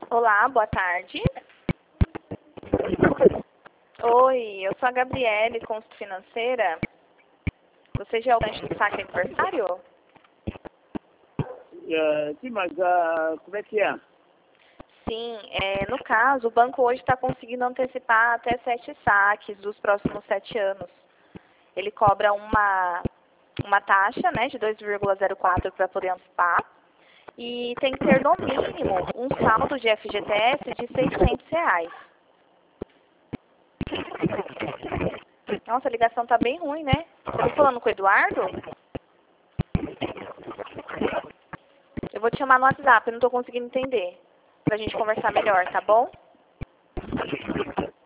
Olá, boa tarde. Oi, eu sou a Gabriele, consulta financeira. Você já é o gancho do saque aniversário? Sim, mas como é que é? Sim, no caso, o banco hoje está conseguindo antecipar até 7 saques dos próximos 7 anos. Ele cobra uma taxa, né, de 2,04 para poder antecipar. E tem que ter, no mínimo, um saldo de FGTS de R$ 600. Nossa, a ligação tá bem ruim, né? Você tá falando com o Eduardo? Eu vou te chamar no WhatsApp, eu não tô conseguindo entender. Pra gente conversar melhor, tá bom?